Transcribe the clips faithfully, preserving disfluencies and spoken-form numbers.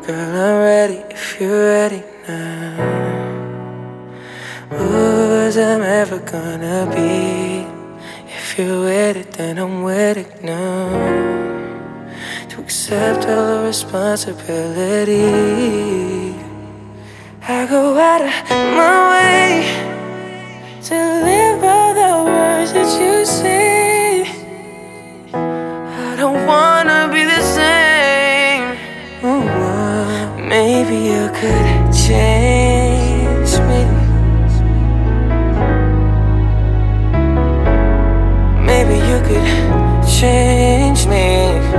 Girl, I'm ready if you're ready now. Who's I'm ever gonna be? If you're with it, then I'm with it now. To accept all the responsibility, I go out of my way to live by the words that you say. I don't wanna be the same. Ooh, maybe you could change me. Maybe you could change me.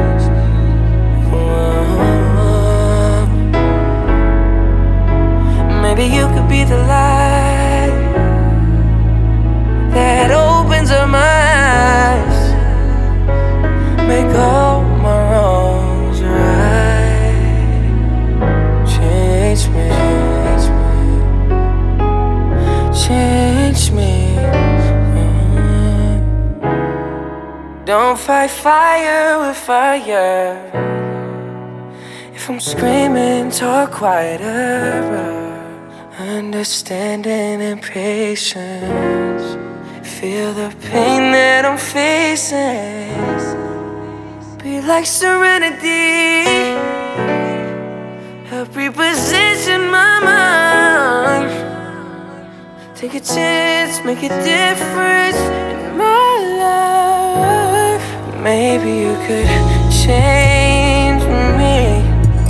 Maybe you could be the light that opens up my eyes, make all my wrongs right. Change me, change me. Don't fight fire with fire. If I'm screaming, talk quieter. Understanding and patience, feel the pain that I'm facing. Be like serenity, help reposition my mind. Take a chance, make a difference in my life. Maybe you could change me.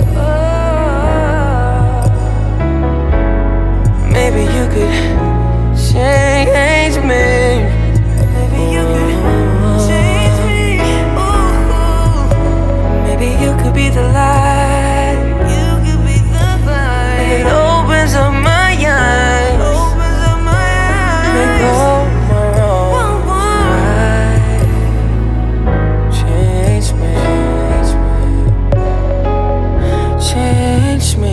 Maybe you could change me. Maybe you could change me. Ooh. Maybe you could be the light. You could be the light. It opens up my eyes. Opens up my eyes. Make all my wrongs right. Change me. Change me.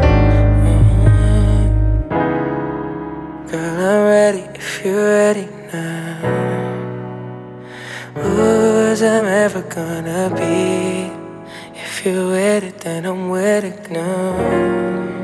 Girl, I'm ready if you're ready now. Who's I'm ever gonna be? If you're with it, then I'm with it now.